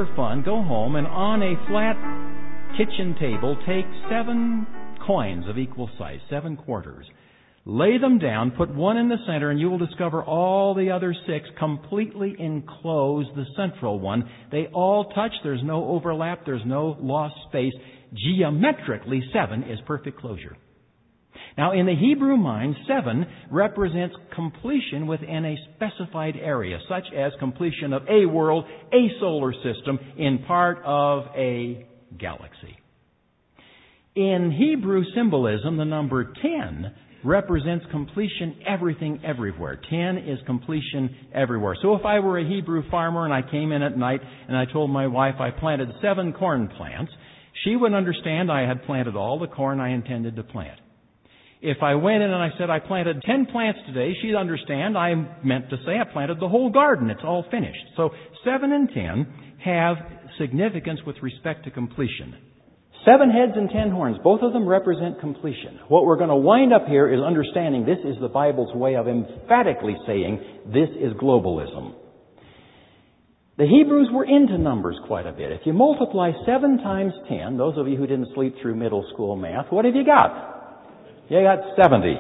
for fun, go home and on a flat kitchen table take 7 coins of equal size, 7 quarters. Lay them down, put one in the center, and you will discover all the other 6 completely enclose the central one. They all touch. There's no overlap. There's no lost space. Geometrically, 7 is perfect closure. Now, in the Hebrew mind, 7 represents completion within a specified area, such as completion of a world, a solar system, in part of a galaxy. In Hebrew symbolism, the number 10 represents completion, everything, everywhere. 10 is completion everywhere. So if I were a Hebrew farmer and I came in at night and I told my wife I planted 7 corn plants, she would understand I had planted all the corn I intended to plant. If I went in and I said I planted 10 plants today, she'd understand I meant to say I planted the whole garden. It's all finished. So 7 and 10 have significance with respect to completion. 7 heads and 10 horns, both of them represent completion. What we're going to wind up here is understanding this is the Bible's way of emphatically saying this is globalism. The Hebrews were into numbers quite a bit. If you multiply 7 times 10, those of you who didn't sleep through middle school math, what have you got? You got 70.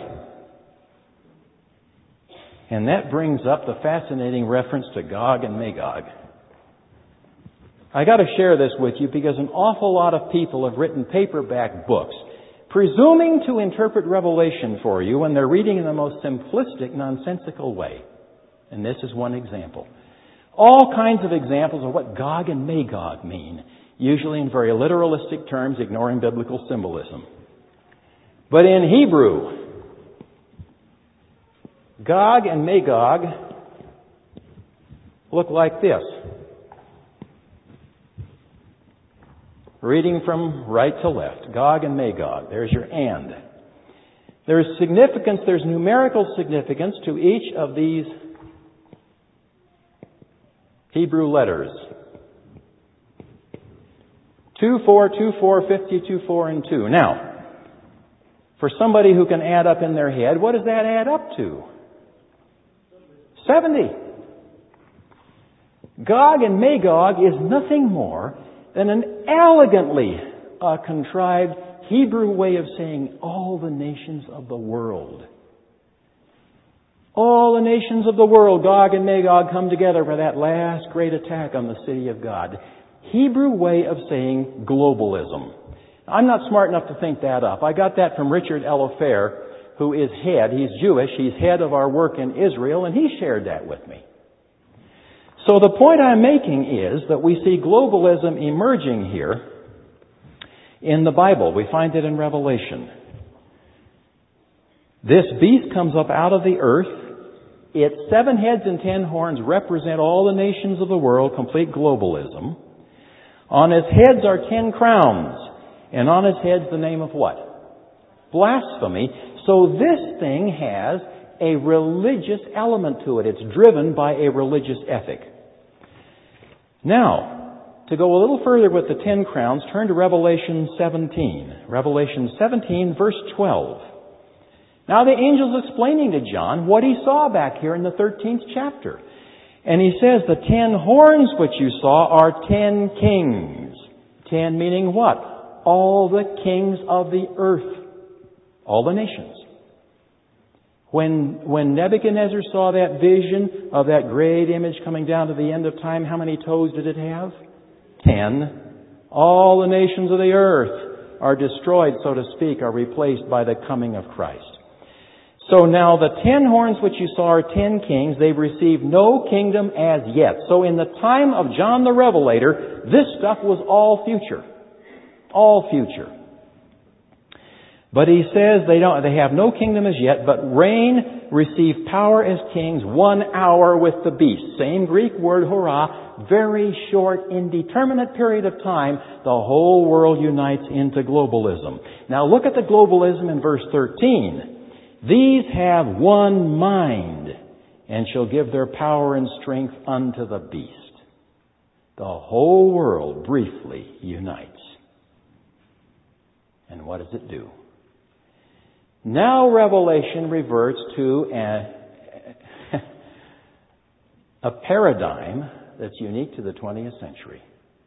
And that brings up the fascinating reference to Gog and Magog. I got to share this with you because an awful lot of people have written paperback books presuming to interpret Revelation for you when they're reading in the most simplistic, nonsensical way. And this is one example. All kinds of examples of what Gog and Magog mean, usually in very literalistic terms, ignoring biblical symbolism. But in Hebrew, Gog and Magog look like this. Reading from right to left, Gog and Magog. There's your and. There's significance, there's numerical significance to each of these Hebrew letters. 2, 4, 2, 4, 50, 2, 4, and 2. Now, for somebody who can add up in their head, what does that add up to? 70. Gog and Magog is nothing more than an elegantly contrived Hebrew way of saying all the nations of the world. All the nations of the world, Gog and Magog, come together for that last great attack on the city of God. Hebrew way of saying globalism. I'm not smart enough to think that up. I got that from Richard Eliphaz, who is head. He's Jewish. He's head of our work in Israel, and he shared that with me. So the point I'm making is that we see globalism emerging here in the Bible. We find it in Revelation. This beast comes up out of the earth. Its 7 heads and 10 horns represent all the nations of the world, complete globalism. On its heads are 10 crowns. And on its heads the name of what? Blasphemy. So this thing has a religious element to it. It's driven by a religious ethic. Now, to go a little further with the 10 crowns, turn to Revelation 17. Revelation 17, verse 12. Now the angel's explaining to John what he saw back here in the 13th chapter. And he says, the 10 horns which you saw are 10 kings. 10 meaning what? All the kings of the earth. All the nations. When Nebuchadnezzar saw that vision of that great image coming down to the end of time, how many toes did it have? 10. All the nations of the earth are destroyed, so to speak, are replaced by the coming of Christ. So now the 10 horns which you saw are 10 kings. They've received no kingdom as yet. So in the time of John the Revelator, this stuff was all future. All future. But he says they have no kingdom as yet, but reign, receive power as kings 1 hour with the beast. Same Greek word, hurrah, very short, indeterminate period of time, the whole world unites into globalism. Now look at the globalism in verse 13. These have one mind, and shall give their power and strength unto the beast. The whole world briefly unites. And what does it do? Now Revelation reverts to a paradigm that's unique to the 20th century.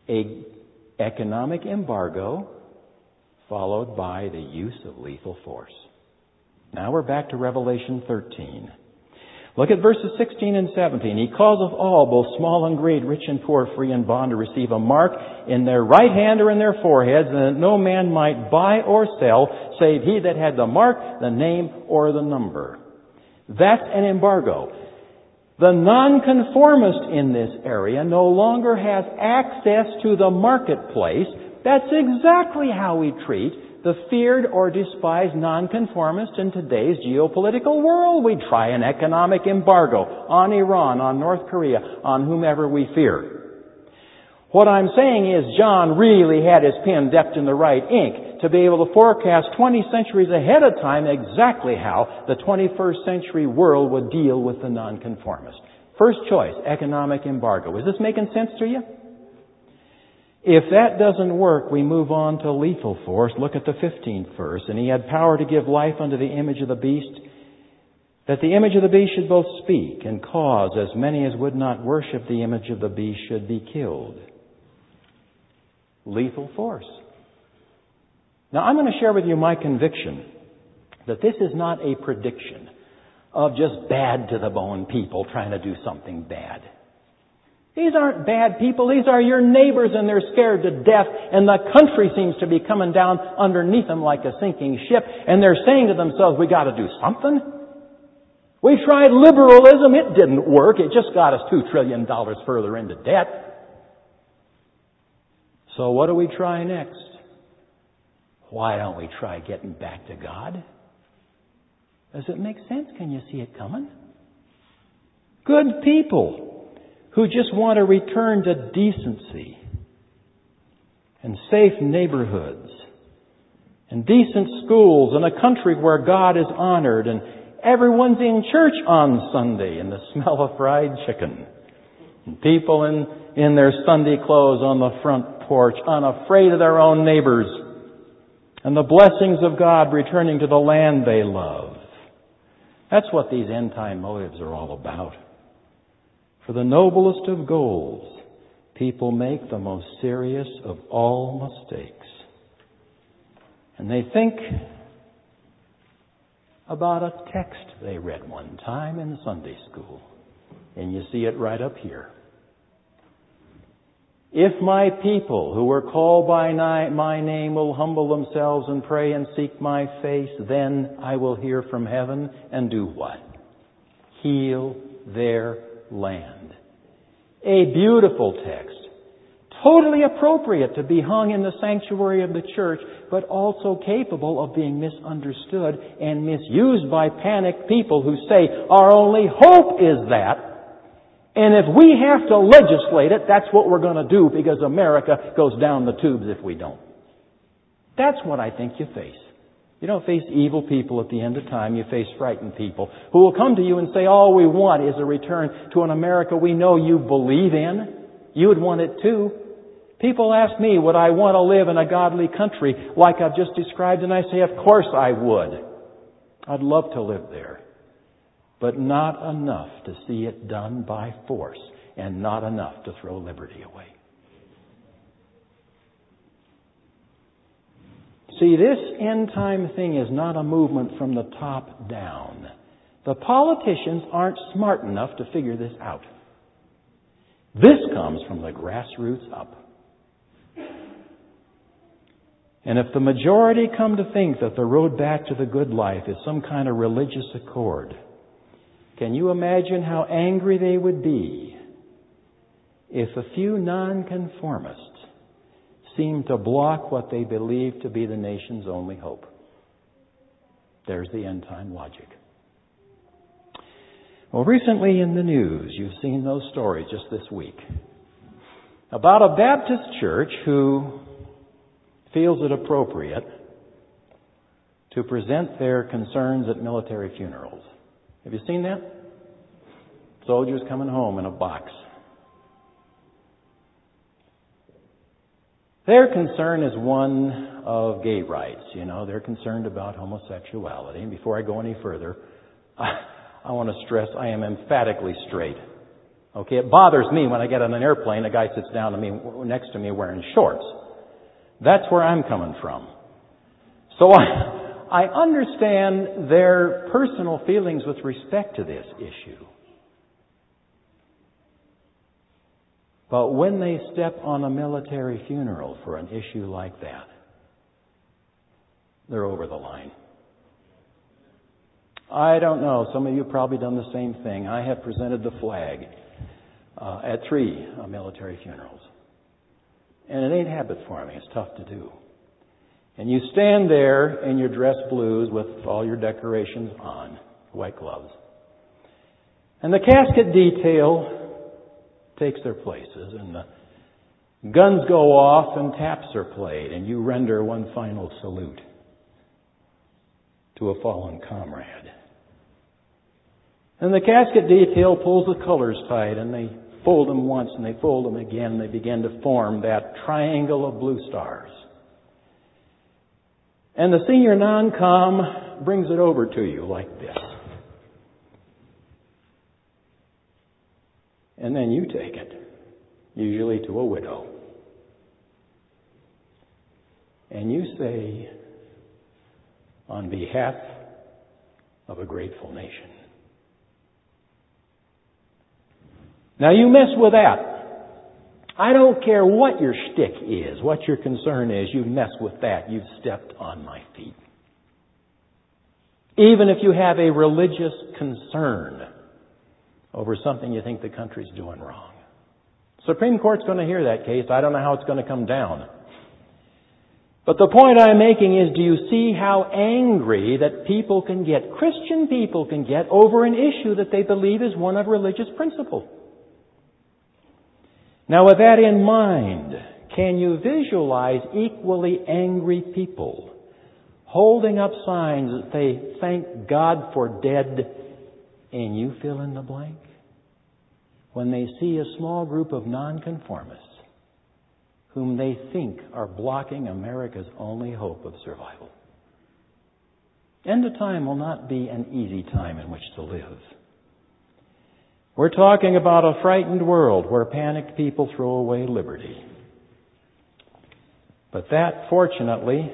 An economic embargo followed by the use of lethal force. Now we're back to Revelation 13. Look at verses 16 and 17. He causeth all, both small and great, rich and poor, free and bond, to receive a mark in their right hand or in their foreheads, and that no man might buy or sell, save he that had the mark, the name, or the number. That's an embargo. The nonconformist in this area no longer has access to the marketplace. That's exactly how we treat the feared or despised nonconformist in today's geopolitical world. We try an economic embargo on Iran, on North Korea, on whomever we fear. What I'm saying is John really had his pen dipped in the right ink to be able to forecast 20 centuries ahead of time exactly how the 21st century world would deal with the nonconformist. First choice, economic embargo. Is this making sense to you? If that doesn't work, we move on to lethal force. Look at the 15th verse. And he had power to give life unto the image of the beast, that the image of the beast should both speak and cause as many as would not worship the image of the beast should be killed. Lethal force. Now I'm going to share with you my conviction that this is not a prediction of just bad to the bone people trying to do something bad. These aren't bad people. These are your neighbors, and they're scared to death, and the country seems to be coming down underneath them like a sinking ship, and they're saying to themselves, we got to do something. We tried liberalism. It didn't work. It just got us $2 trillion further into debt. So what do we try next? Why don't we try getting back to God? Does it make sense? Can you see it coming? Good people who just want to return to decency and safe neighborhoods and decent schools and a country where God is honored and everyone's in church on Sunday and the smell of fried chicken and people in their Sunday clothes on the front porch, unafraid of their own neighbors, and the blessings of God returning to the land they love. That's what these end-time motives are all about. For the noblest of goals, people make the most serious of all mistakes. And they think about a text they read one time in Sunday school. And you see it right up here. If my people who are called by my name will humble themselves and pray and seek my face, then I will hear from heaven and do what? Heal their land. A beautiful text. Totally appropriate to be hung in the sanctuary of the church, but also capable of being misunderstood and misused by panicked people who say, our only hope is that. And if we have to legislate it, that's what we're going to do because America goes down the tubes if we don't. That's what I think you face. You don't face evil people at the end of time. You face frightened people who will come to you and say, all we want is a return to an America we know you believe in. You would want it too. People ask me, would I want to live in a godly country like I've just described? And I say, of course I would. I'd love to live there. But not enough to see it done by force and not enough to throw liberty away. See, this end-time thing is not a movement from the top down. The politicians aren't smart enough to figure this out. This comes from the grassroots up. And if the majority come to think that the road back to the good life is some kind of religious accord, can you imagine how angry they would be if a few nonconformists seem to block what they believe to be the nation's only hope? There's the end-time logic. Well, recently in the news, you've seen those stories just this week about a Baptist church who feels it appropriate to present their concerns at military funerals. Have you seen that? Soldiers coming home in a box. Their concern is one of gay rights. You know, they're concerned about homosexuality. And before I go any further, I want to stress I am emphatically straight. Okay, it bothers me when I get on an airplane, a guy sits down next to me wearing shorts. That's where I'm coming from. So I understand their personal feelings with respect to this issue. But when they step on a military funeral for an issue like that, they're over the line. I don't know. Some of you have probably done the same thing. I have presented the flag at 3 military funerals. And it ain't habit forming. It's tough to do. And you stand there in your dress blues with all your decorations on, white gloves. And the casket detail takes their places, and the guns go off and taps are played, and you render one final salute to a fallen comrade. And the casket detail pulls the colors tight, and they fold them once and they fold them again, and they begin to form that triangle of blue stars. And the senior non-com brings it over to you like this. And then you take it, usually to a widow. And you say, on behalf of a grateful nation. Now you mess with that. I don't care what your shtick is, what your concern is, you mess with that, you've stepped on my feet. Even if you have a religious concern over something you think the country's doing wrong. Supreme Court's going to hear that case. I don't know how it's going to come down. But the point I'm making is, do you see how angry that people can get, Christian people can get, over an issue that they believe is one of religious principle? Now, with that in mind, can you visualize equally angry people holding up signs that they thank God for dead, and you fill in the blank, when they see a small group of nonconformists whom they think are blocking America's only hope of survival? End of time will not be an easy time in which to live. We're talking about a frightened world where panicked people throw away liberty. But that, fortunately,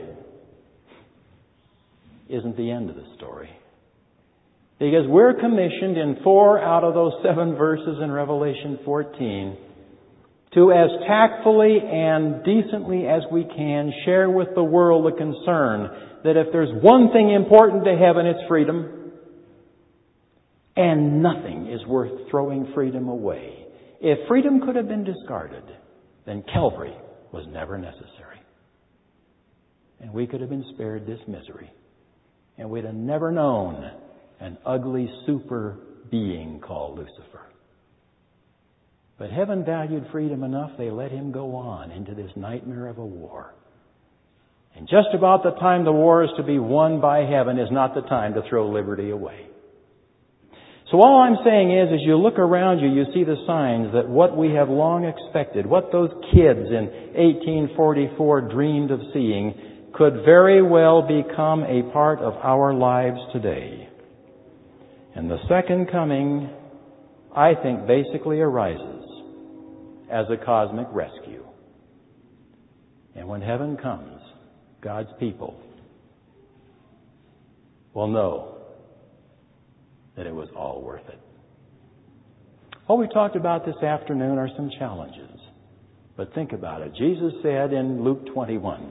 isn't the end of the story. Because we're commissioned in 4 out of those 7 verses in Revelation 14 to, as tactfully and decently as we can, share with the world the concern that if there's one thing important to heaven, it's freedom. And nothing is worth throwing freedom away. If freedom could have been discarded, then Calvary was never necessary. And we could have been spared this misery. And we'd have never known an ugly super being called Lucifer. But heaven valued freedom enough, they let him go on into this nightmare of a war. And just about the time the war is to be won by heaven is not the time to throw liberty away. So all I'm saying is, as you look around you, you see the signs that what we have long expected, what those kids in 1844 dreamed of seeing, could very well become a part of our lives today. And the second coming, I think, basically arises as a cosmic rescue. And when heaven comes, God's people will know that it was all worth it. What we talked about this afternoon are some challenges. But think about it. Jesus said in Luke 21,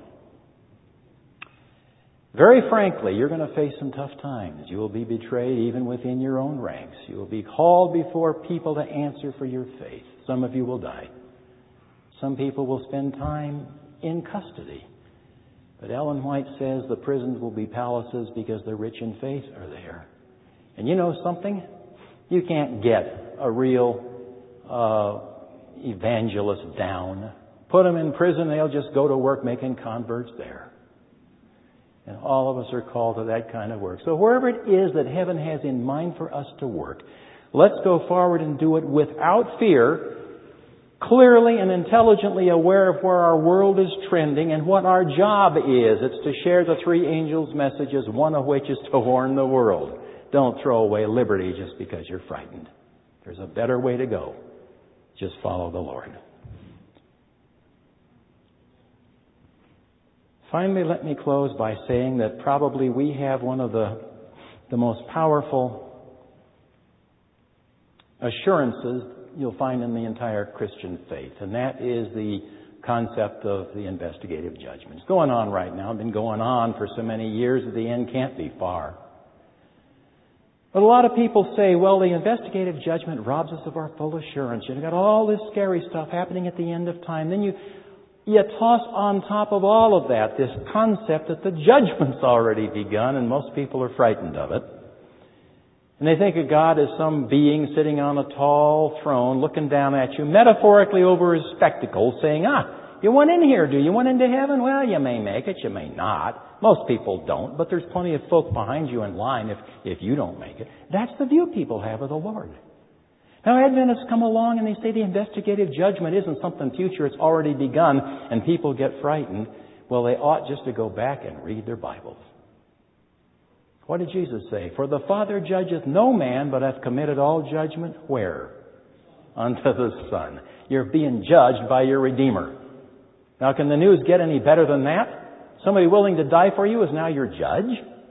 very frankly, you're going to face some tough times. You will be betrayed even within your own ranks. You will be called before people to answer for your faith. Some of you will die. Some people will spend time in custody. But Ellen White says the prisons will be palaces because the rich in faith are there. And you know something? You can't get a real evangelist down. Put them in prison, they'll just go to work making converts there. And all of us are called to that kind of work. So wherever it is that heaven has in mind for us to work, let's go forward and do it without fear, clearly and intelligently aware of where our world is trending and what our job is. It's to share the 3 angels' messages, one of which is to warn the world. Don't throw away liberty just because you're frightened. There's a better way to go. Just follow the Lord. Finally, let me close by saying that probably we have one of the most powerful assurances you'll find in the entire Christian faith, and that is the concept of the investigative judgment. It's going on right now. It's been going on for so many years that the end can't be far. But a lot of people say, well, the investigative judgment robs us of our full assurance. You've got all this scary stuff happening at the end of time. Then you toss on top of all of that this concept that the judgment's already begun, and most people are frightened of it. And they think of God as some being sitting on a tall throne looking down at you, metaphorically over his spectacles, saying, you went in here, do you? Went into heaven? Well, you may make it, you may not. Most people don't, but there's plenty of folk behind you in line if you don't make it. That's the view people have of the Lord. Now, Adventists come along and they say the investigative judgment isn't something future, it's already begun, and people get frightened. Well, they ought just to go back and read their Bibles. What did Jesus say? For the Father judgeth no man, but hath committed all judgment where? Unto the Son. You're being judged by your Redeemer. Now, can the news get any better than that? Somebody willing to die for you is now your judge?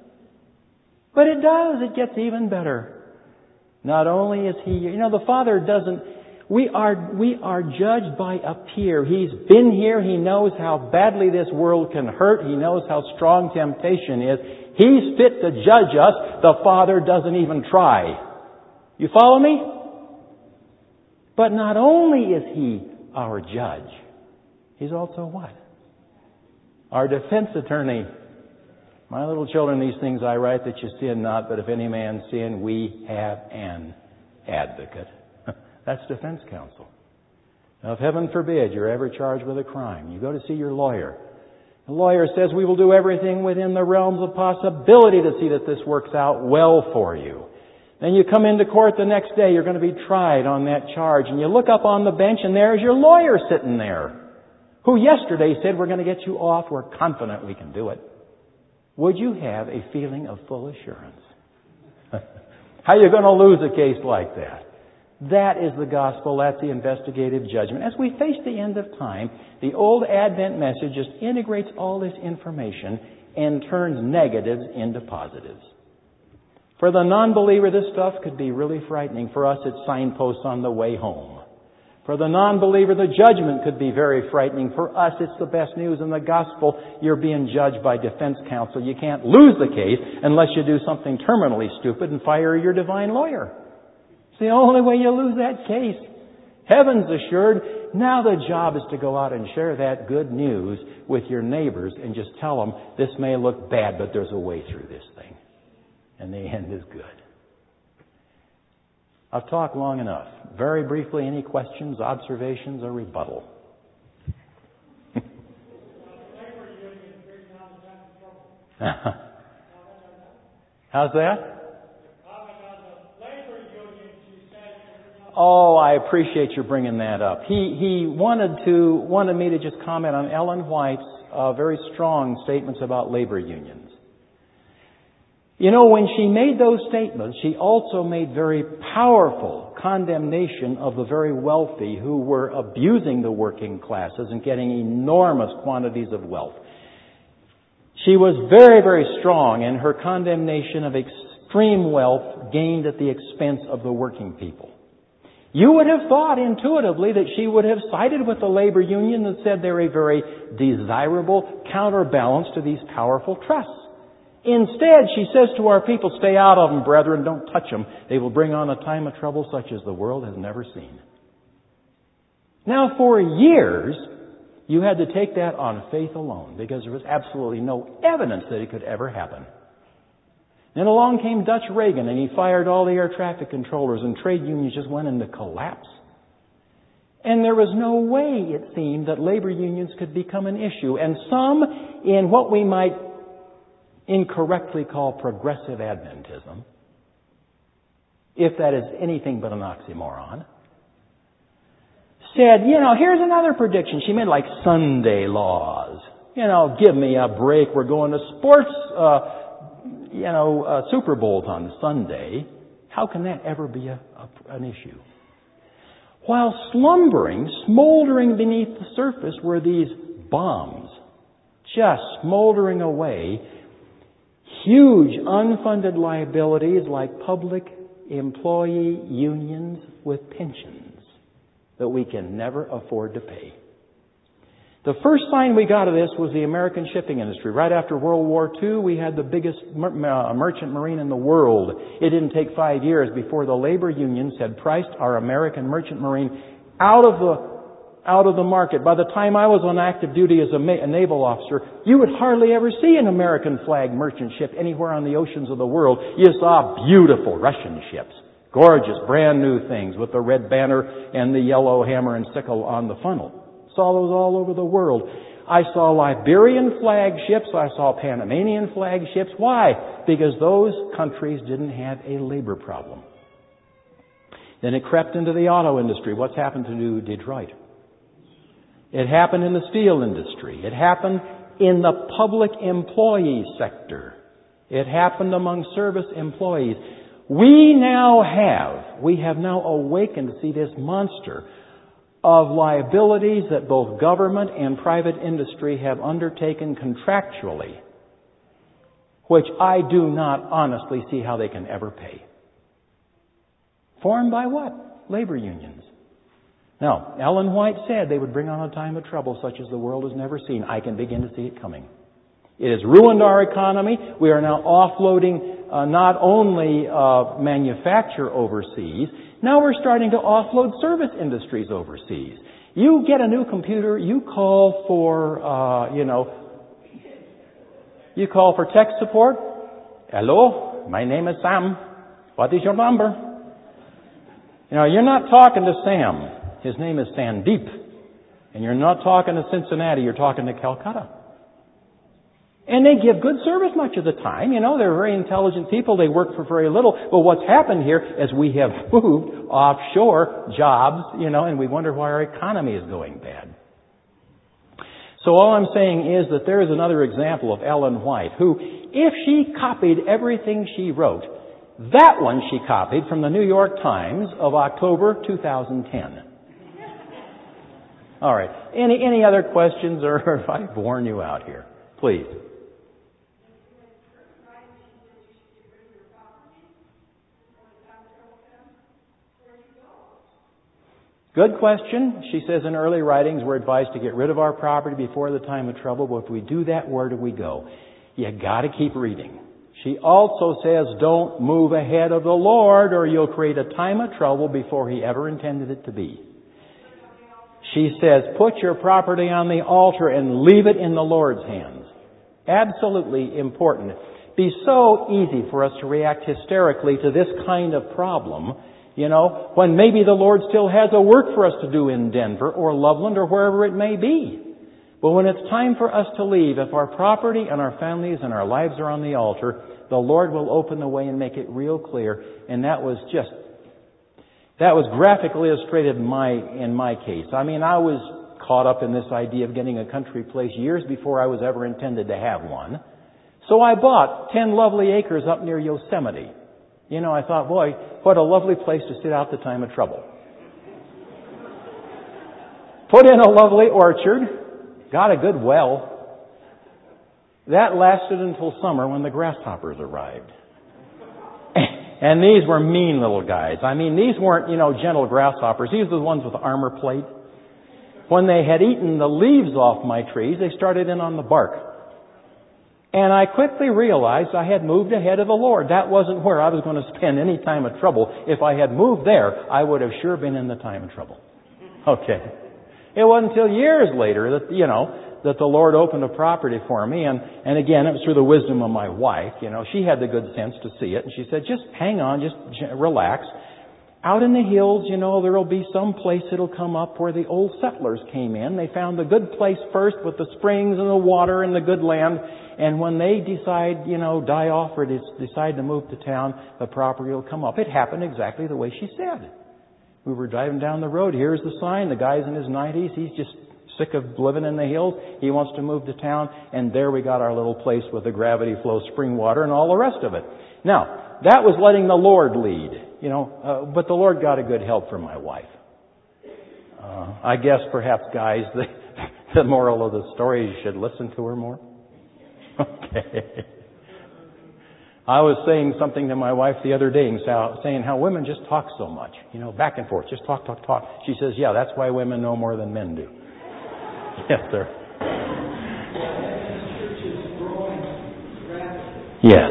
But it does. It gets even better. Not only is He... the Father doesn't... We are judged by a peer. He's been here. He knows how badly this world can hurt. He knows how strong temptation is. He's fit to judge us. The Father doesn't even try. You follow me? But not only is He our judge, He's also what? Our defense attorney. My little children, these things I write that you sin not, but if any man sin, we have an advocate. That's defense counsel. Now, if heaven forbid you're ever charged with a crime, you go to see your lawyer. The lawyer says we will do everything within the realms of possibility to see that this works out well for you. Then you come into court the next day, you're going to be tried on that charge, and you look up on the bench and there's your lawyer sitting there, who yesterday said we're going to get you off, we're confident we can do it. Would you have a feeling of full assurance? How are you going to lose a case like that? That is the gospel. That's the investigative judgment. As we face the end of time, the old Advent message just integrates all this information and turns negatives into positives. For the non-believer, this stuff could be really frightening. For us, it's signposts on the way home. For the non-believer, the judgment could be very frightening. For us, it's the best news in the gospel. You're being judged by defense counsel. You can't lose the case unless you do something terminally stupid and fire your divine lawyer. It's the only way you lose that case. Heaven's assured. Now the job is to go out and share that good news with your neighbors and just tell them this may look bad, but there's a way through this thing. And the end is good. I've talked long enough. Very briefly, any questions, observations, or rebuttal? How's that? Oh, I appreciate you bringing that up. He wanted me to just comment on Ellen White's very strong statements about labor unions. When she made those statements, she also made very powerful condemnation of the very wealthy who were abusing the working classes and getting enormous quantities of wealth. She was very, very strong in her condemnation of extreme wealth gained at the expense of the working people. You would have thought intuitively that she would have sided with the labor union that said they're a very desirable counterbalance to these powerful trusts. Instead, she says to our people, stay out of them, brethren, don't touch them. They will bring on a time of trouble such as the world has never seen. Now, for years, you had to take that on faith alone because there was absolutely no evidence that it could ever happen. Then along came Dutch Reagan and he fired all the air traffic controllers and trade unions just went into collapse. And there was no way, it seemed, that labor unions could become an issue. And some, in what we might incorrectly call progressive Adventism, if that is anything but an oxymoron, said, here's another prediction. She made like Sunday laws. Give me a break. We're going to sports, Super Bowls on Sunday. How can that ever be an issue? While slumbering, smoldering beneath the surface were these bombs, just smoldering away, huge unfunded liabilities like public employee unions with pensions that we can never afford to pay. The first sign we got of this was the American shipping industry. Right after World War II, we had the biggest merchant marine in the world. It didn't take 5 years before the labor unions had priced our American merchant marine out of the market. By the time I was on active duty as a naval officer, you would hardly ever see an American flag merchant ship anywhere on the oceans of the world. You saw beautiful Russian ships, gorgeous, brand new things with the red banner and the yellow hammer and sickle on the funnel. Saw those all over the world. I saw Liberian flag ships. I saw Panamanian flag ships. Why? Because those countries didn't have a labor problem. Then it crept into the auto industry. What's happened to Detroit? It happened in the steel industry. It happened in the public employee sector. It happened among service employees. We have now awakened to see this monster of liabilities that both government and private industry have undertaken contractually, which I do not honestly see how they can ever pay. Formed by what? Labor unions. Now, Ellen White said they would bring on a time of trouble such as the world has never seen. I can begin to see it coming. It has ruined our economy. We are now offloading not only manufacture overseas, now we're starting to offload service industries overseas. You get a new computer, you call for tech support. Hello, my name is Sam. What is your number? You're not talking to Sam. His name is Sandeep. And you're not talking to Cincinnati, you're talking to Calcutta. And they give good service much of the time. They're very intelligent people. They work for very little. But what's happened here is we have moved offshore jobs, and we wonder why our economy is going bad. So all I'm saying is that there is another example of Ellen White, who, if she copied everything she wrote, that one she copied from the New York Times of October 2010. All right. Any other questions, or have I worn you out here? Please. Good question. She says in early writings we're advised to get rid of our property before the time of trouble. But if we do that, where do we go? You got to keep reading. She also says don't move ahead of the Lord or you'll create a time of trouble before He ever intended it to be. She says put your property on the altar and leave it in the Lord's hands. Absolutely important. It'd be so easy for us to react hysterically to this kind of problem, when maybe the Lord still has a work for us to do in Denver or Loveland or wherever it may be. But when it's time for us to leave, if our property and our families and our lives are on the altar, the Lord will open the way and make it real clear. And that was graphically illustrated in my case. I was caught up in this idea of getting a country place years before I was ever intended to have one. So I bought 10 lovely acres up near Yosemite. I thought, boy, what a lovely place to sit out the time of trouble. Put in a lovely orchard, got a good well. That lasted until summer when the grasshoppers arrived. And these were mean little guys. These weren't, gentle grasshoppers. These were the ones with armor plate. When they had eaten the leaves off my trees, they started in on the bark. And I quickly realized I had moved ahead of the Lord. That wasn't where I was going to spend any time of trouble. If I had moved there, I would have sure been in the time of trouble. Okay. It wasn't until years later that, that the Lord opened a property for me. And again, it was through the wisdom of my wife. She had the good sense to see it. And she said, just hang on, just relax. Out in the hills, there will be some place that'll come up where the old settlers came in. They found the good place first with the springs and the water and the good land. And when they decide, die off or decide to move to town, the property will come up. It happened exactly the way she said. We were driving down the road. Here's the sign. The guy's in his 90s. He's just sick of living in the hills. He wants to move to town. And there we got our little place with the gravity flow spring water and all the rest of it. Now, that was letting the Lord lead, but the Lord got a good help from my wife. I guess perhaps, guys, the moral of the story, you should listen to her more. Okay. I was saying something to my wife the other day, saying how women just talk so much, back and forth, just talk. She says, yeah, that's why women know more than men do. Yes, sir. Yes.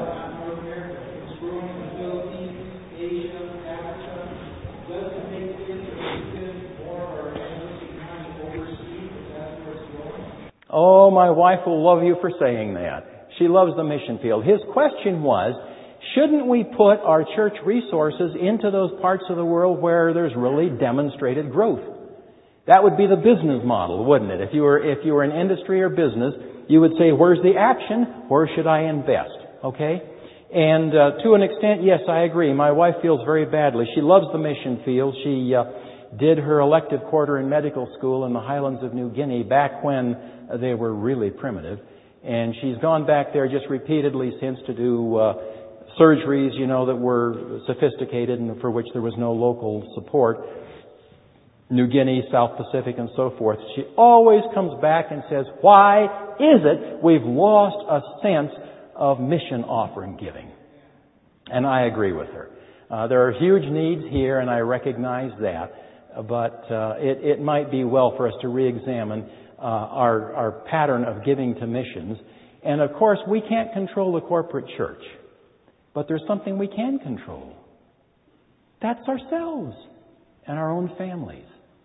Oh, my wife will love you for saying that. She loves the mission field. His question was, shouldn't we put our church resources into those parts of the world where there's really demonstrated growth? That would be the business model, wouldn't it? If you were in industry or business, you would say, where's the action? Where should I invest? Okay? And to an extent, yes, I agree. My wife feels very badly. She loves the mission field. She did her elective quarter in medical school in the highlands of New Guinea back when they were really primitive. And she's gone back there just repeatedly since to do surgeries, that were sophisticated and for which there was no local support. New Guinea, South Pacific, and so forth. She always comes back and says, why is it we've lost a sense of mission offering giving? And I agree with her. There are huge needs here, and I recognize that. But it might be well for us to re-examine our pattern of giving to missions. And of course, we can't control the corporate church. But there's something we can control. That's ourselves and our own families.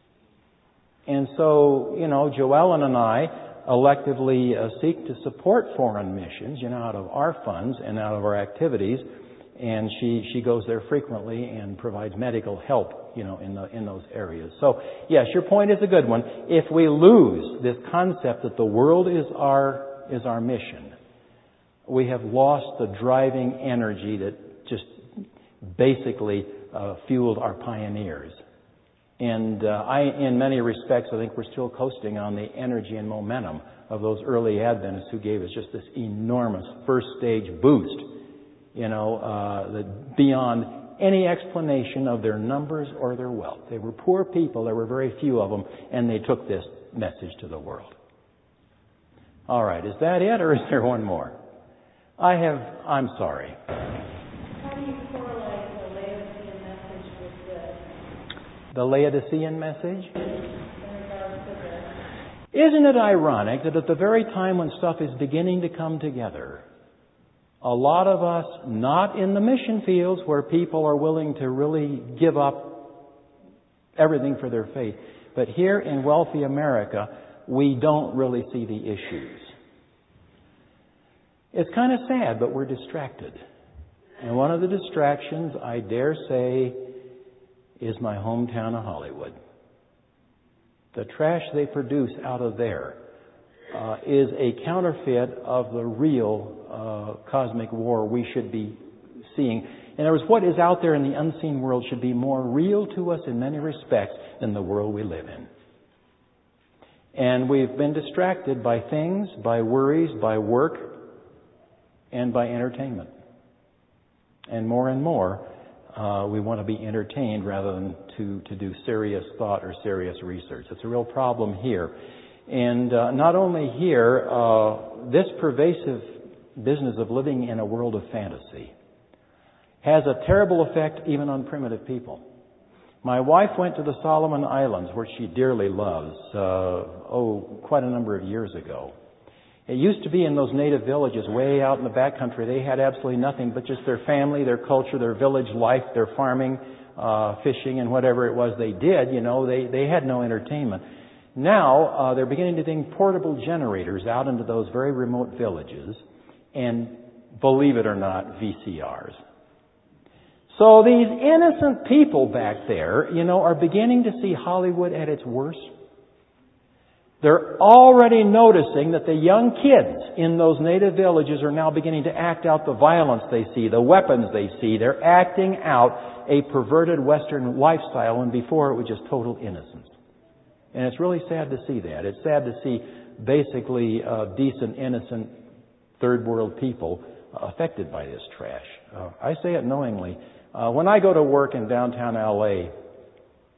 And so, Joellen and I electively seek to support foreign missions, out of our funds and out of our activities. And she goes there frequently and provides medical help, in those areas. So, yes, your point is a good one. If we lose this concept that the world is our mission, we have lost the driving energy that just basically fueled our pioneers. And in many respects, I think we're still coasting on the energy and momentum of those early Adventists who gave us just this enormous first stage boost, beyond any explanation of their numbers or their wealth. They were poor people. There were very few of them, and they took this message to the world. All right, is that it, or is there one more? I'm sorry. How do you correlate the Laodicean message with this? The Laodicean message? In regards to this? Isn't it ironic that at the very time when stuff is beginning to come together, a lot of us, not in the mission fields where people are willing to really give up everything for their faith, but here in wealthy America, we don't really see the issues. It's kind of sad, but we're distracted. And one of the distractions, I dare say, is my hometown of Hollywood. The trash they produce out of there is a counterfeit of the real cosmic war we should be seeing. In other words, what is out there in the unseen world should be more real to us in many respects than the world we live in. And we've been distracted by things, by worries, by work, and by entertainment. And more, we want to be entertained rather than to do serious thought or serious research. It's a real problem here. And not only here, this pervasive business of living in a world of fantasy has a terrible effect even on primitive people. My wife went to the Solomon Islands, where she dearly loves, quite a number of years ago. It used to be in those native villages way out in the backcountry. They had absolutely nothing but just their family, their culture, their village life, their farming, fishing, and whatever it was they did. They had no entertainment. Now, they're beginning to bring portable generators out into those very remote villages and, believe it or not, VCRs. So these innocent people back there, are beginning to see Hollywood at its worst. They're already noticing that the young kids in those native villages are now beginning to act out the violence they see, the weapons they see. They're acting out a perverted Western lifestyle, and before it was just total innocence. And it's really sad to see that. It's sad to see basically decent, innocent, third world people affected by this trash. I say it knowingly. When I go to work in downtown L.A.,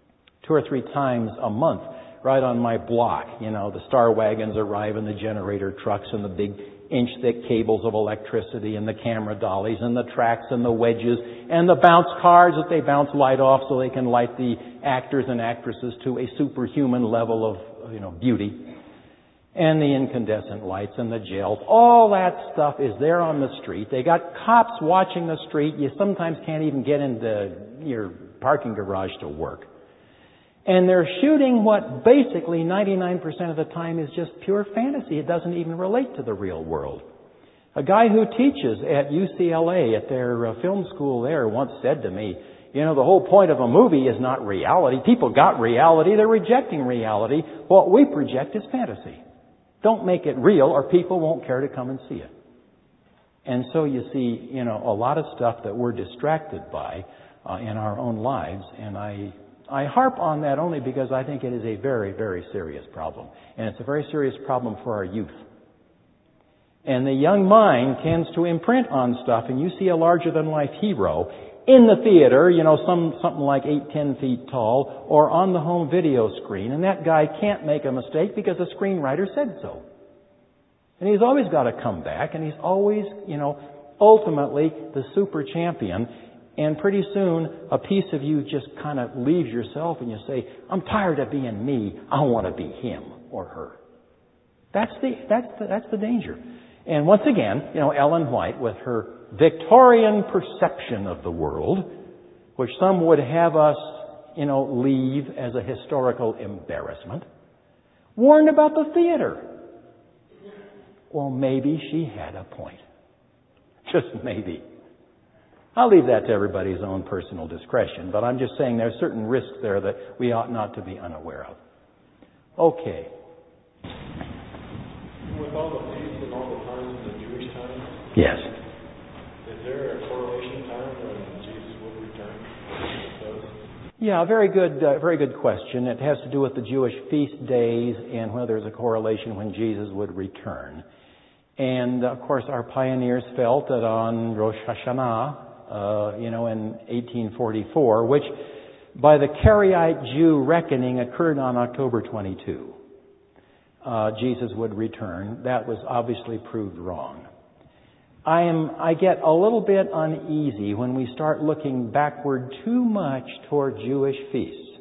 2 or 3 times a month right on my block. You know, the Star Wagons arrive and the generator trucks and the big inch-thick cables of electricity and the camera dollies and the tracks and the wedges and the bounce cars that they bounce light off so they can light the actors and actresses to a superhuman level of, beauty. And the incandescent lights and the gels. All that stuff is there on the street. They got cops watching the street. You sometimes can't even get into your parking garage to work. And they're shooting what basically 99% of the time is just pure fantasy. It doesn't even relate to the real world. A guy who teaches at UCLA at their film school there once said to me, the whole point of a movie is not reality. People got reality. They're rejecting reality. What we project is fantasy. Don't make it real or people won't care to come and see it. And so you see, a lot of stuff that we're distracted by in our own lives. And I harp on that only because I think it is a very, very serious problem. And it's a very serious problem for our youth. And the young mind tends to imprint on stuff, and you see a larger-than-life hero in the theater, something like 8-10 feet tall, or on the home video screen, and that guy can't make a mistake because the screenwriter said so. And he's always got to come back, and he's always, ultimately the super champion. And pretty soon, a piece of you just kind of leaves yourself and you say, I'm tired of being me. I want to be him or her. That's the danger. And once again, Ellen White, with her Victorian perception of the world, which some would have us, leave as a historical embarrassment, warned about the theater. Well, maybe she had a point. Just maybe. I'll leave that to everybody's own personal discretion, but I'm just saying there's certain risks there that we ought not to be unaware of. Okay. With all the feasts and all the times in the Jewish time, yes. Is there a correlation time when Jesus would return? Yeah, very good question. It has to do with the Jewish feast days and whether there's a correlation when Jesus would return. And of course, our pioneers felt that on Rosh Hashanah, in 1844, which by the Karaite Jew reckoning occurred on October 22. Jesus would return. That was obviously proved wrong. I get a little bit uneasy when we start looking backward too much toward Jewish feasts.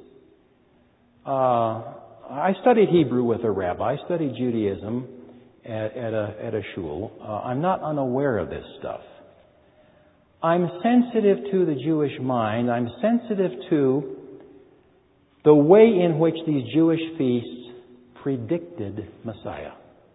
I studied Hebrew with a rabbi. I studied Judaism at a shul. I'm not unaware of this stuff. I'm sensitive to the Jewish mind. I'm sensitive to the way in which these Jewish feasts predicted Messiah.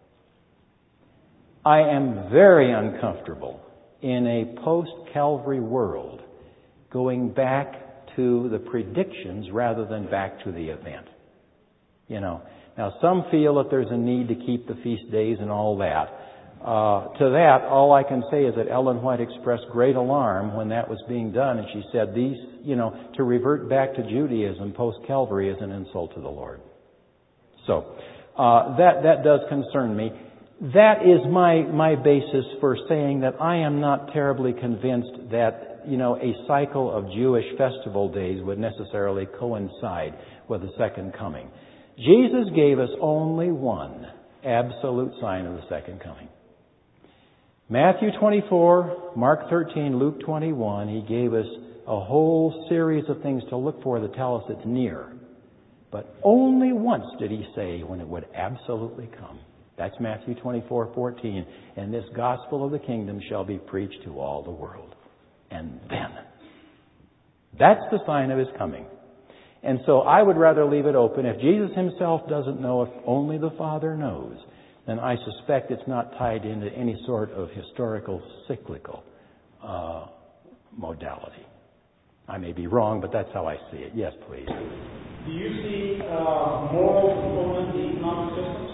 I am very uncomfortable in a post-Calvary world going back to the predictions rather than back to the event. Now some feel that there's a need to keep the feast days and all that. To that, all I can say is that Ellen White expressed great alarm when that was being done, and she said to revert back to Judaism post-Calvary is an insult to the Lord. So, that does concern me. That is my basis for saying that I am not terribly convinced that, a cycle of Jewish festival days would necessarily coincide with the second coming. Jesus gave us only one absolute sign of the second coming. Matthew 24, Mark 13, Luke 21, he gave us a whole series of things to look for that tell us it's near. But only once did he say when it would absolutely come. That's Matthew 24:14. And this gospel of the kingdom shall be preached to all the world. And then, that's the sign of his coming. And so I would rather leave it open. If Jesus himself doesn't know, if only the Father knows, then I suspect it's not tied into any sort of historical cyclical modality. I may be wrong, but that's how I see it. Yes, please. Do you see moral component to economic systems?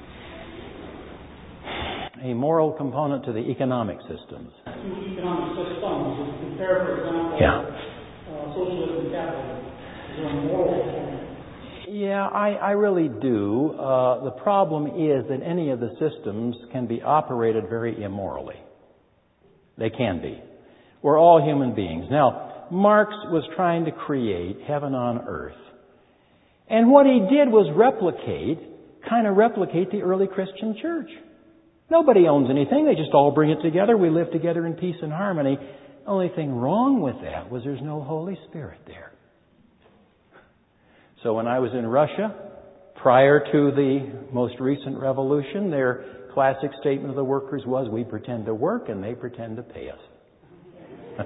A moral component to the economic systems. Two economic systems. If you compare, for example, socialism and capitalism. Is there a moral component? Yeah, I really do. The problem is that any of the systems can be operated very immorally. They can be. We're all human beings. Now, Marx was trying to create heaven on earth. And what he did was kind of replicate the early Christian church. Nobody owns anything. They just all bring it together. We live together in peace and harmony. The only thing wrong with that was there's no Holy Spirit there. So when I was in Russia, prior to the most recent revolution, their classic statement of the workers was, we pretend to work and they pretend to pay us.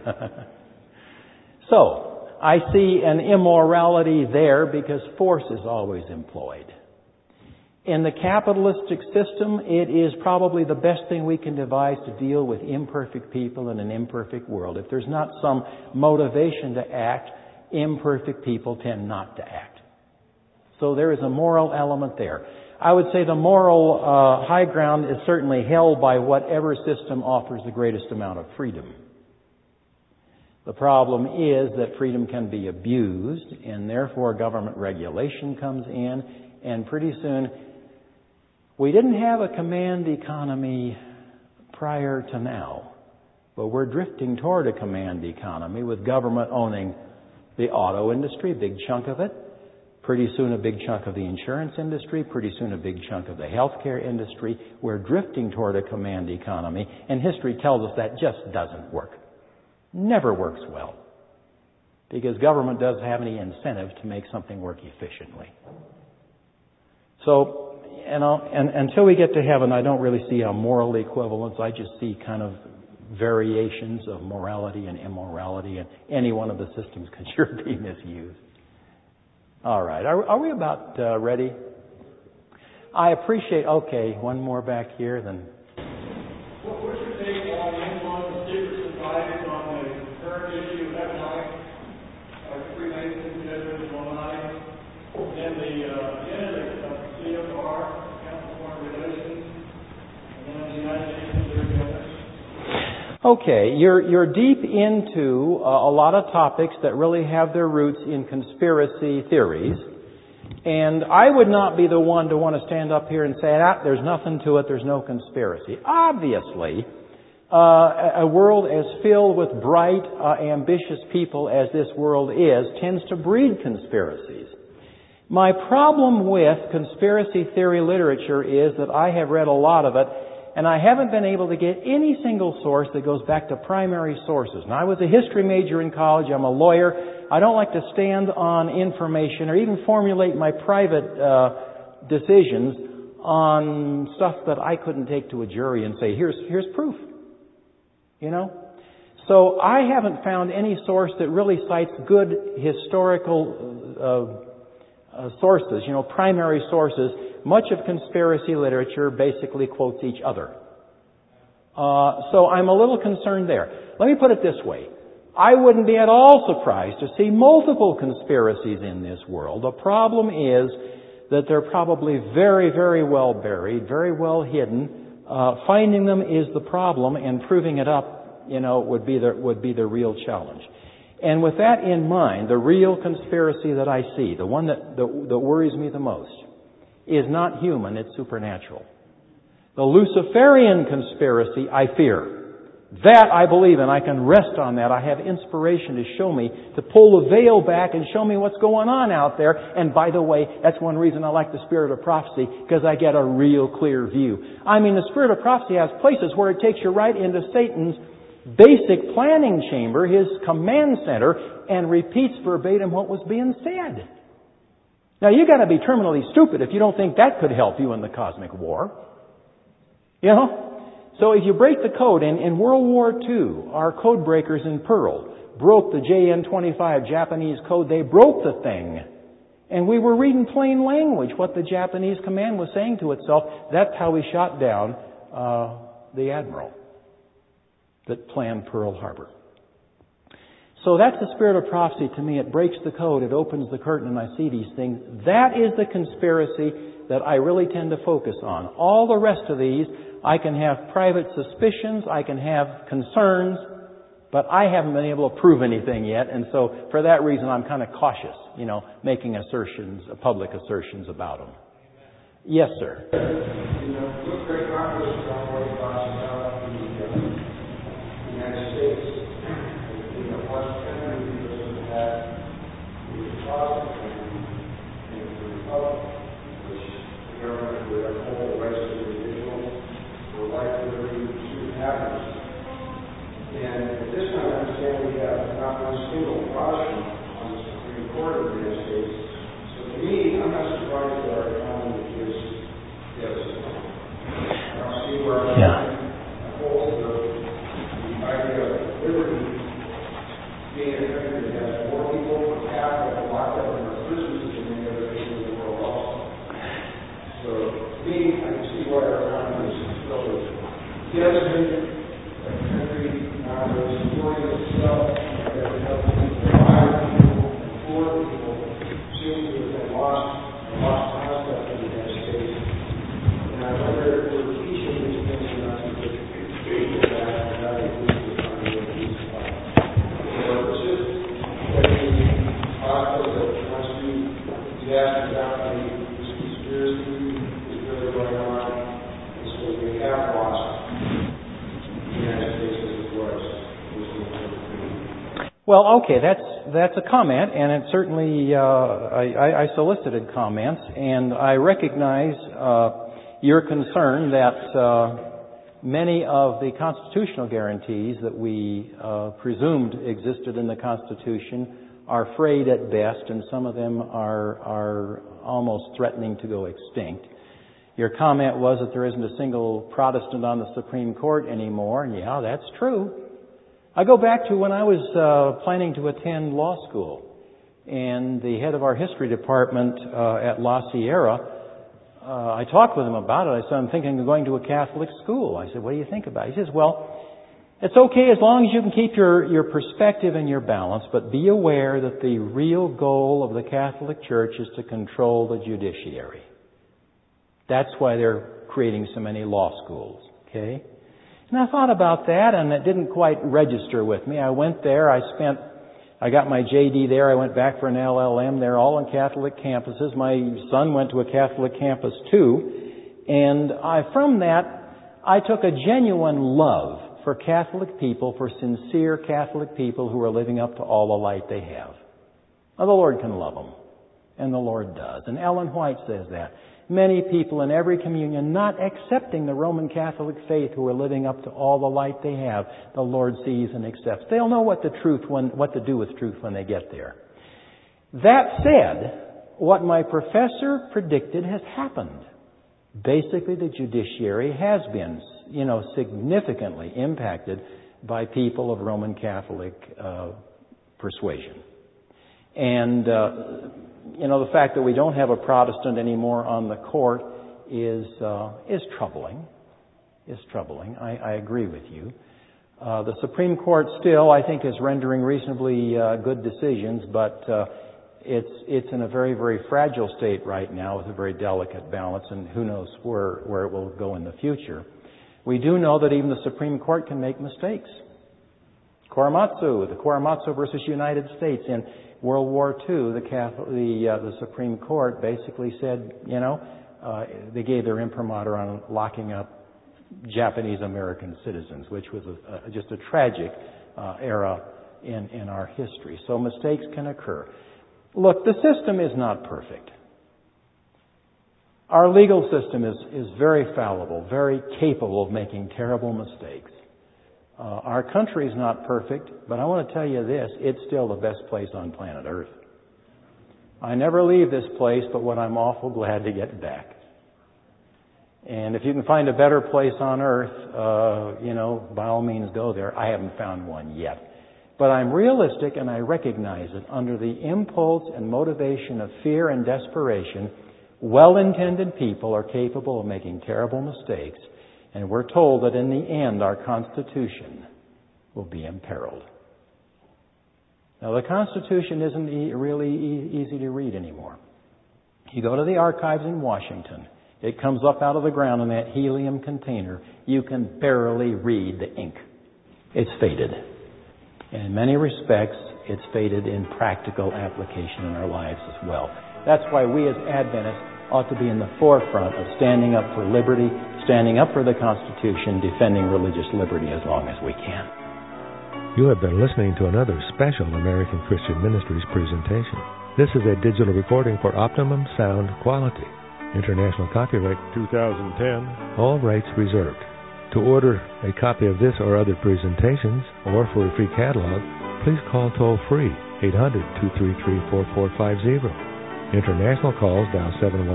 So, I see an immorality there because force is always employed. In the capitalistic system, it is probably the best thing we can devise to deal with imperfect people in an imperfect world. If there's not some motivation to act, imperfect people tend not to act. So there is a moral element there. I would say the moral high ground is certainly held by whatever system offers the greatest amount of freedom. The problem is that freedom can be abused, and therefore government regulation comes in, and pretty soon, we didn't have a command economy prior to now, but we're drifting toward a command economy with government owning the auto industry, a big chunk of it, pretty soon a big chunk of the insurance industry, pretty soon a big chunk of the healthcare industry. We're drifting toward a command economy, and history tells us that just doesn't work. Never works well, because government doesn't have any incentive to make something work efficiently. So, and until we get to heaven, I don't really see a moral equivalence. I just see kind of variations of morality and immorality, and any one of the systems can sure be misused. All right, are we about ready? I appreciate, okay, one more back here, then. What's your take on the influence of secret societies on the current issue of economics, like Freemasons, Jesuits, Illuminati, and the end of CFR, Council of Foreign Relations, and then the United Nations together? Okay, you're deep into a lot of topics that really have their roots in conspiracy theories. And I would not be the one to want to stand up here and say, there's nothing to it, there's no conspiracy. Obviously, a world as filled with bright, ambitious people as this world is tends to breed conspiracies. My problem with conspiracy theory literature is that I have read a lot of it, and I haven't been able to get any single source that goes back to primary sources. Now, I was a history major in college. I'm a lawyer. I don't like to stand on information or even formulate my private decisions on stuff that I couldn't take to a jury and say, here's proof. You know? So I haven't found any source that really cites good historical sources, primary sources. Much of conspiracy literature basically quotes each other. So I'm a little concerned there. Let me put it this way. I wouldn't be at all surprised to see multiple conspiracies in this world. The problem is that they're probably very, very well buried, very well hidden. Finding them is the problem, and proving it up, would be the real challenge. And with that in mind, the real conspiracy that I see, the one that worries me the most, is not human, it's supernatural. The Luciferian conspiracy, I fear. That I believe in. I can rest on that. I have inspiration to show me, to pull the veil back and show me what's going on out there. And by the way, that's one reason I like the spirit of prophecy, because I get a real clear view. I mean, the spirit of prophecy has places where it takes you right into Satan's basic planning chamber, his command center, and repeats verbatim what was being said. Now, you got to be terminally stupid if you don't think that could help you in the cosmic war. So if you break the code, in World War II, our code breakers in Pearl broke the JN-25 Japanese code. They broke the thing. And we were reading plain language what the Japanese command was saying to itself. That's how we shot down the admiral that planned Pearl Harbor. So that's the spirit of prophecy to me. It breaks the code. It opens the curtain and I see these things. That is the conspiracy that I really tend to focus on. All the rest of these, I can have private suspicions, I can have concerns, but I haven't been able to prove anything yet. And so for that reason, I'm kind of cautious, making assertions, public assertions about them. Yes, sir. Look very Congress on what he talks about the United States. West Kennedy doesn't have the closet and Yes, the country was supporting itself that helped provide people and for people seems to have been lost concept in the United States. And I wonder if we're teaching these things enough to get people back and how they teach the congregation purposes. That we authors that once we ask about the conspiracy is really going on, and so we have lost the United States as it was. Well, okay, that's a comment, and it certainly I solicited comments, and I recognize your concern that many of the constitutional guarantees that we presumed existed in the Constitution are frayed at best, and some of them are almost threatening to go extinct. Your comment was that there isn't a single Protestant on the Supreme Court anymore, and yeah, that's true. I go back to when I was planning to attend law school, and the head of our history department at La Sierra, I talked with him about it. I said, I'm thinking of going to a Catholic school. I said, what do you think about it? He says, well, it's okay as long as you can keep your perspective and your balance, but be aware that the real goal of the Catholic Church is to control the judiciary. That's why they're creating so many law schools, okay? And I thought about that, and it didn't quite register with me. I went there, I got my JD there, I went back for an LLM. They're all on Catholic campuses. My son went to a Catholic campus too. And from that, I took a genuine love for Catholic people, for sincere Catholic people who are living up to all the light they have. Now, the Lord can love them, and the Lord does. And Ellen White says that. Many people in every communion not accepting the Roman Catholic faith who are living up to all the light they have, the Lord sees and accepts. They'll know what to do with truth when they get there. That said, what my professor predicted has happened. Basically, the judiciary has been, significantly impacted by people of Roman Catholic persuasion. And the fact that we don't have a Protestant anymore on the court is troubling. Is troubling. I agree with you. The Supreme Court still, I think, is rendering reasonably good decisions, but it's in a very, very fragile state right now with a very delicate balance, and who knows where it will go in the future. We do know that even the Supreme Court can make mistakes. The Korematsu versus United States in World War II, the Supreme Court basically said, they gave their imprimatur on locking up Japanese American citizens, which was just a tragic era in our history. So mistakes can occur. Look, the system is not perfect. Our legal system is very fallible, very capable of making terrible mistakes. Our country is not perfect, but I want to tell you this, it's still the best place on planet Earth. I never leave this place, but when I'm awful glad to get back. And if you can find a better place on Earth, by all means go there. I haven't found one yet. But I'm realistic and I recognize that under the impulse and motivation of fear and desperation, well-intended people are capable of making terrible mistakes. And we're told that in the end, our Constitution will be imperiled. Now, the Constitution isn't really easy to read anymore. You go to the archives in Washington. It comes up out of the ground in that helium container. You can barely read the ink. It's faded. And in many respects, it's faded in practical application in our lives as well. That's why we as Adventists ought to be in the forefront of standing up for liberty, standing up for the Constitution, defending religious liberty as long as we can. You have been listening to another special American Christian Ministries presentation. This is a digital recording for optimum sound quality. International copyright 2010. All rights reserved. To order a copy of this or other presentations, or for a free catalog, please call toll-free 800-233-4450. International calls dial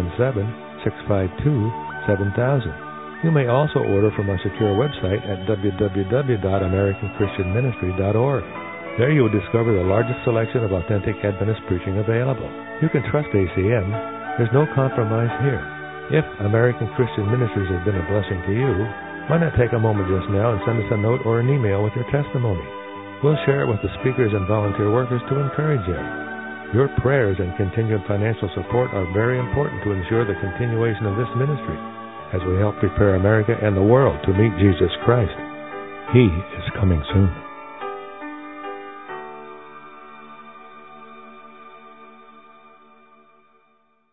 717-652-7000. You may also order from our secure website at www.americanchristianministry.org. There you will discover the largest selection of authentic Adventist preaching available. You can trust ACM. There's no compromise here. If American Christian Ministries has been a blessing to you, Why not take a moment just now and send us a note or an email with your testimony? We'll share it with the speakers and volunteer workers to encourage you. Your prayers and continued financial support are very important to ensure the continuation of this ministry as we help prepare America and the world to meet Jesus Christ. He is coming soon.